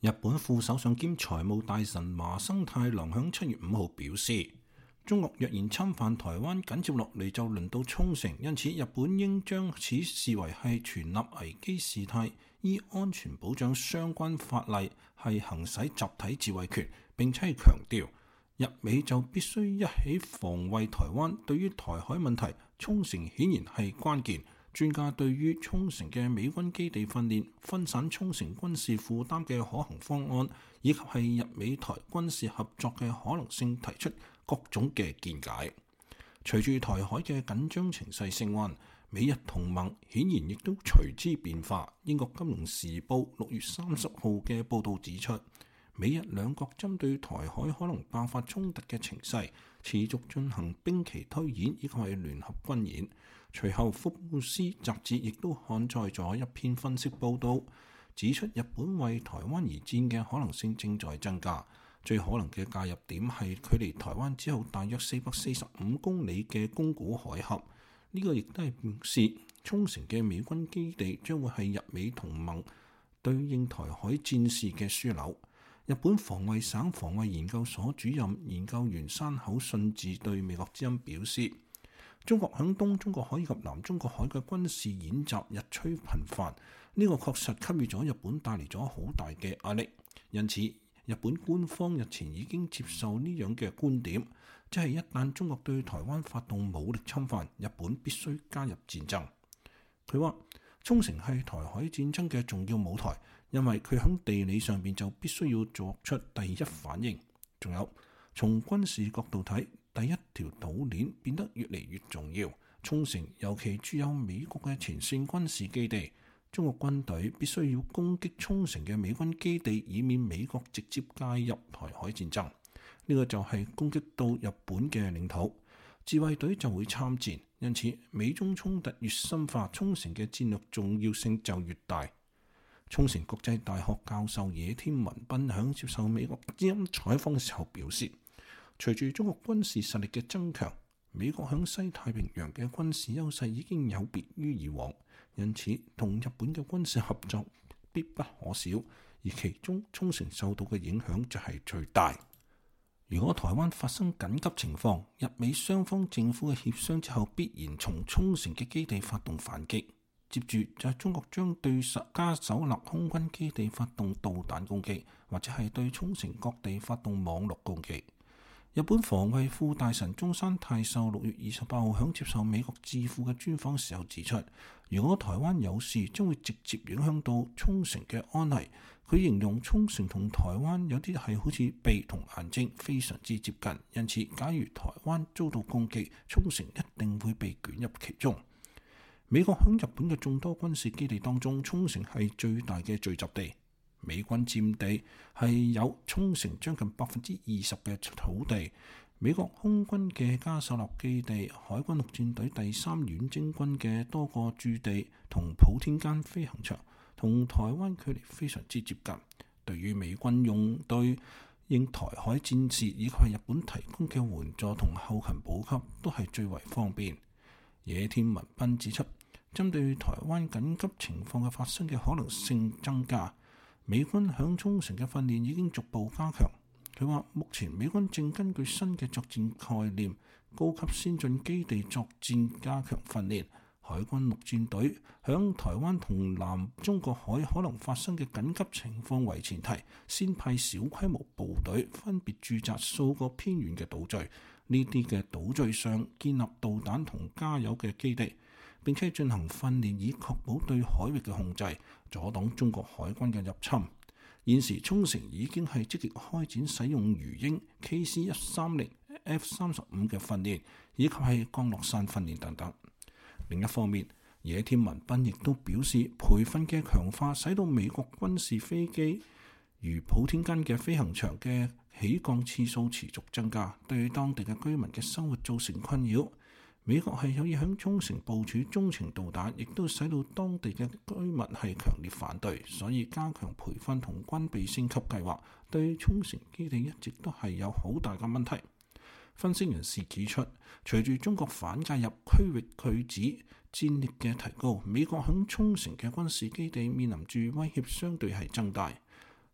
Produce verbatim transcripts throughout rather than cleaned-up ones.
日本副首相兼財務大臣麻生太郎響七月五號表示，中國若然侵犯台灣，緊接落嚟就輪到沖繩，因此日本應將此視為係全立危機事態，依安全保障相關法例係行使集體自衛權，並且係強調日美就必須一起防衛台灣。對於台海問題，沖繩顯然係關鍵。專家對於沖繩嘅美軍基地訓練、分散沖繩軍事負擔嘅可行方案，以及係日美台軍事合作嘅可能性提出各種嘅見解。隨住台海嘅緊張情勢升溫，美日同盟顯然亦都隨之變化。英國金融時報六月三十號嘅報導指出，美日兩國針對台海可能爆發衝突嘅情勢，持續進行兵棋推演以及係聯合軍演。隨後，福布斯雜誌亦都刊載咗一篇分析報導，指出日本為台灣而戰嘅可能性正在增加。最可能嘅介入點係距離台灣之後大約四百四十五公里嘅宮古海峽。呢、這個亦都係表示沖繩嘅美軍基地將會係日美同盟對應台海戰事嘅樞紐。日本防衛省防衛研究所主任研究員山口信治對美國之音表示，中國響東中國海以及南中國海嘅軍事演習日趨頻繁，呢、這個確實給予咗日本帶嚟咗好大嘅壓力。因此，日本官方日前已經接受呢樣嘅觀點，即係一旦中國對台灣發動武力侵犯，日本必須加入戰爭。佢話，沖繩係台海戰爭嘅重要舞台，因為佢響地理上邊就必須要作出第一反應。仲有，從軍事角度睇，第一條島鏈變得越嚟越重要。沖繩尤其駐有美國嘅前線軍事基地，中國軍隊必須要攻擊沖繩嘅美軍基地，以免美國直接介入台海戰爭。呢、這個就係攻擊到日本嘅領土，自衛隊就會參戰。因此，美中衝突越深化，沖繩嘅戰略重要性就越大。沖繩國際大學教授野添文彬響接受美國之音採訪嘅時候表示，隨住中國軍事實力嘅增強，美國響西太平洋嘅軍事優勢已經有別於以往，因此同日本嘅軍事合作必不可少，而其中沖繩受到嘅影響就係最大。如果台灣發生緊急情況，日美雙方政府嘅協商之後，必然從沖繩嘅基地發動反擊，接住就係中國將對加手納空軍基地發動導彈攻擊，或者係對沖繩各地發動網絡攻擊。日本防衛副大臣中山泰秀六月二十八號響接受美國智庫嘅專訪時候指出，如果台灣有事，將會直接影響到沖繩嘅安危。佢形容沖繩同台灣有啲係好似鼻同眼睛，非常之接近。因此，假如台灣遭到攻擊，沖繩一定會被捲入其中。美國響日本嘅眾多軍事基地當中，沖繩係最大嘅聚集地。美軍佔地係有沖繩將近百分之二十嘅土地。美國空軍嘅加手納基地、海軍陸戰隊第三遠征軍嘅多個駐地同普天間飛行場，同台灣距離非常之接近。對於美軍用對應台海戰事以及日本提供嘅援助同後勤補給，都係最為方便。野添文彬指出，針對台灣緊急情況嘅發生嘅可能性增加，美軍響沖繩嘅訓練已經逐步加強。佢話，目前美軍正根據新嘅作戰概念，高級先進基地作戰加強訓練。海軍陸戰隊響台灣同南中國海可能發生嘅緊急情況為前提，先派小規模部隊分別駐紮數個偏遠嘅島嶼，呢啲嘅島嶼上建立導彈同加油嘅基地，並且進行訓練，以確保對海域嘅控制，阻擋中國海軍嘅入侵。現時沖繩已經係積極開展使用魚鷹 K C 一三零 F 三十五嘅訓練，以及係降落傘訓練等等。另一方面，野添文彬亦都表示，培訓嘅強化使到美國軍事飛機如普天間嘅飛行場嘅起降次數持續增加，對當地嘅居民嘅生活造成困擾。美國係有意響沖繩部署中程導彈，亦都使到當地嘅居民係強烈反對，所以加強培訓同軍備升級計劃對沖繩基地一直都係有好大嘅問題。分析人士指出，隨住中國反介入區域拒止戰力嘅提高，美國響沖繩嘅軍事基地面臨住威脅相對係增大。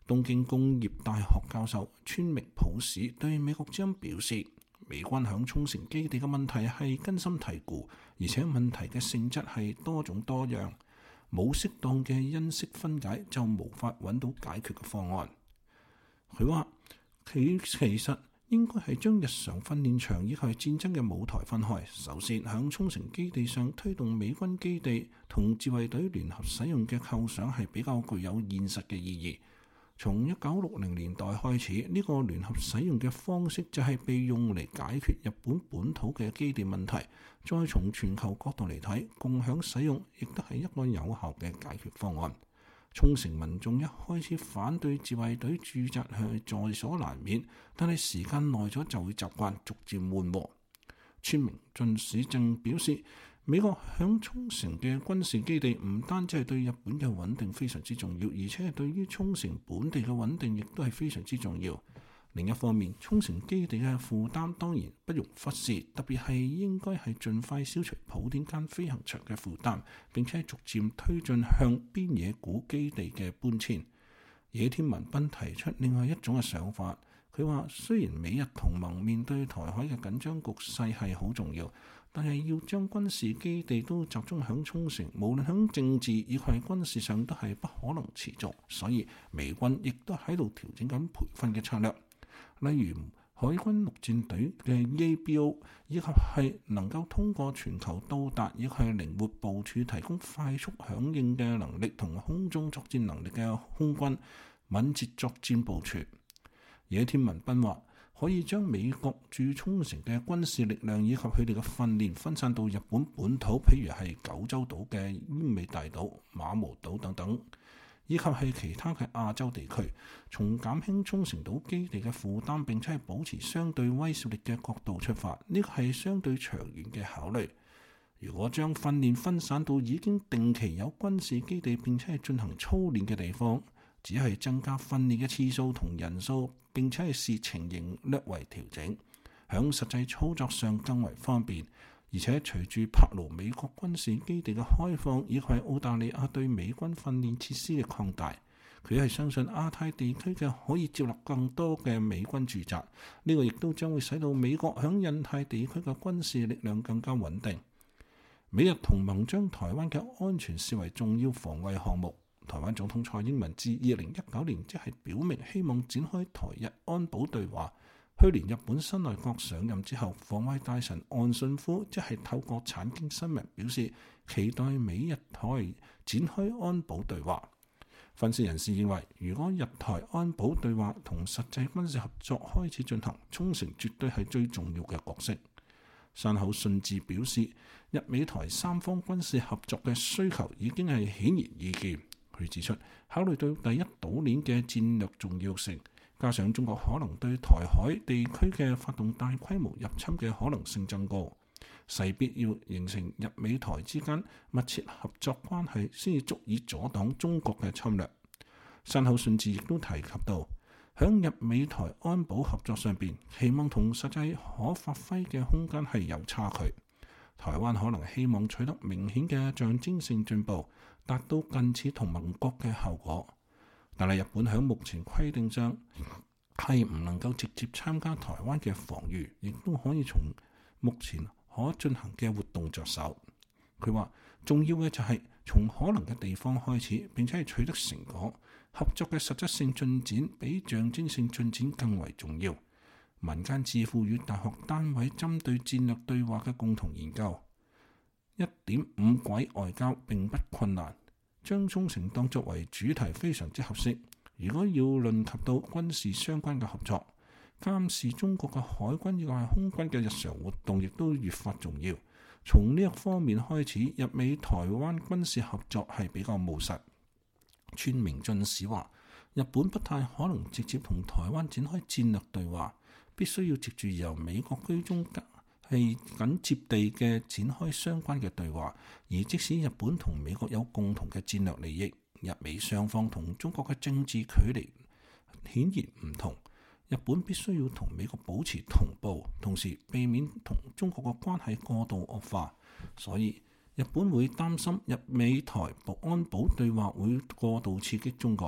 東京工業大學教授川明普史對美國之音表示，美軍響沖繩基地嘅問題係根深蒂固，而且問題嘅性質係多種多樣，冇適當嘅因式分解就無法揾到解決嘅方案。佢話佢其實應該係將日常訓練場以及戰爭嘅舞台分開。首先，響沖繩基地上推動美軍基地同自衛隊聯合使用嘅構想係比較具有現實嘅意義。從一九六零年代開始，呢、這個聯合使用嘅方式就係被用嚟解決日本本土嘅基地問題。再從全球角度嚟睇，共享使用亦都係一個有效嘅解決方案。沖繩民眾一開始反對自衛隊駐紮係在所難免，但係時間耐咗就會習慣，逐漸緩和。川明俊史正表示，美國響沖繩嘅軍事基地唔單止係對日本嘅穩定非常之重要，而且係對於沖繩本地嘅穩定亦都係非常之重要。另一方面，沖繩基地嘅負擔當然不容忽視，特別係應該係盡快消除普天間飛行場嘅負擔，並且逐漸推進向邊野古基地嘅搬遷。野田文斌提出另外一種嘅想法，佢話雖然美日同盟面對台海嘅緊張局勢係好重要，但係要將軍事基地都集中響沖繩，無論響政治以及軍事上都係不可能持續，所以美軍亦都喺度調整緊培訓嘅策略。例如海軍陸戰隊嘅 A B O， 以及係能夠通過全球到達以及係靈活部署提供快速響應嘅能力同空中作戰能力嘅空軍敏捷作戰部署。野田文斌話可以將美國駐沖繩嘅軍事力量以及佢哋嘅訓練分散到日本本土，譬如係九州島嘅奄美大島、馬毛島等等，以及係其他嘅亞洲地區，從減輕沖繩島基地嘅負擔，並且係保持相對威懾力嘅角度出發，呢個係相對長遠嘅考慮。如果將訓練分散到已經定期有軍事基地並且係進行操練嘅地方，只係增加訓練嘅次數同人數，並且係視情形略為調整，響實際操作上更為方便。而且隨住柏勞美國軍事基地嘅開放，以及澳大利亞對美軍訓練設施嘅擴大，佢係相信亞太地區嘅可以接納更多嘅美軍駐紮。呢、這個亦都將會使到美國響印太地區嘅軍事力量更加穩定。美日同盟將台灣嘅安全視為重要防衛項目。台灣總統蔡英文自二零一九年即係表明希望展開台日安保對話。去年日本新內閣上任之後，防衛大臣岸信夫即係透過產經新聞表示，期待美日台展開安保對話。分析人士認為，如果日台安保對話同實際軍事合作開始進行，沖繩絕對係最重要嘅角色。山口信治表示，日美台三方軍事合作嘅需求已經係顯而易見。佢指出，考慮到第一島鏈嘅戰略重要性，加上中國可能對台海地區嘅發動大規模入侵嘅可能性增高，勢必要形成日美台之間密切合作關係，先至足以阻擋中國嘅侵略。山口信治亦都提及到，響日美台安保合作上邊，期望同實際可發揮嘅空間係有差距。台灣可能希望取得明顯嘅象徵性進步，達到近似同盟國嘅效果。但係日本喺目前規定上係唔能夠直接參加台灣嘅防禦，亦都可以從目前可進行嘅活動着手。佢話重要嘅就係從可能嘅地方開始，並且係取得成果。合作嘅實質性進展比象徵性進展更為重要。民間智庫與大學單位針對戰略對話嘅共同研究，一點五軌外交並不困難。將沖繩當作為主題非常之合適。如果要論及到軍事相關嘅合作，監視中國嘅海軍以及空軍嘅日常活動，亦都越發重要。從呢一方面開始，日美台灣軍事合作係比較務實。川明俊史話，日本不太可能直接同台灣展開戰略對話，必須要藉住由美國居中係緊接地嘅展開相關嘅對話。而即使日本同美國有共同嘅戰略利益，日美雙方同中國嘅政治距離顯然唔同。日本必須要同美國保持同步，同時避免同中國嘅關係過度惡化。所以日本會擔心日美台保安保對話會過度刺激中國。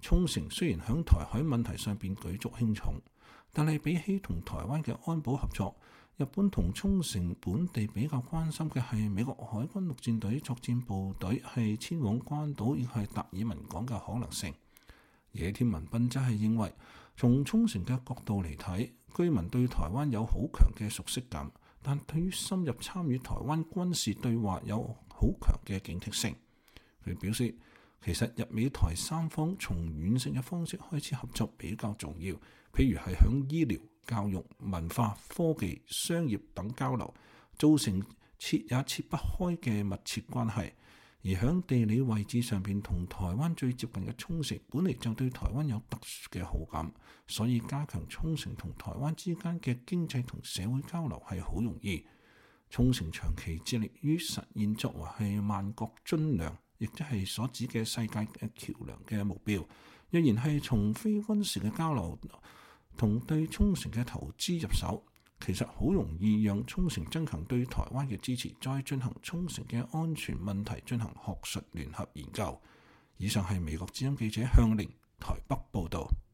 沖繩雖然喺台海問題上邊舉足輕重，但係比起同台灣嘅安保合作，日本同沖繩本地比較關心嘅係美國海軍陸戰隊作戰部隊係遷往關島亦係達爾文港嘅可能性。野田文斌則係認為，從沖繩嘅角度嚟睇，居民對台灣有好強嘅熟悉感，但對於深入參與台灣軍事對話有好強嘅警惕性。佢表示，其實日美台三方從軟性嘅方式開始合作比較重要，譬如係響醫療、教育、文化、科技、商業等交流，造成切也切不開嘅密切關係。而響地理位置上邊同台灣最接近嘅沖繩，本嚟就對台灣有特殊嘅好感，所以加強沖繩同台灣之間嘅經濟同社會交流係好容易。沖繩長期致力於實現作為係萬國津梁，亦即係所指嘅世界嘅橋梁嘅目標。若然係從非軍事嘅交流同對沖繩嘅投資入手，其實好容易讓沖繩增強對台灣嘅支持，再進行沖繩嘅安全問題進行學術聯合研究。以上係美國之音記者向凌台北報導。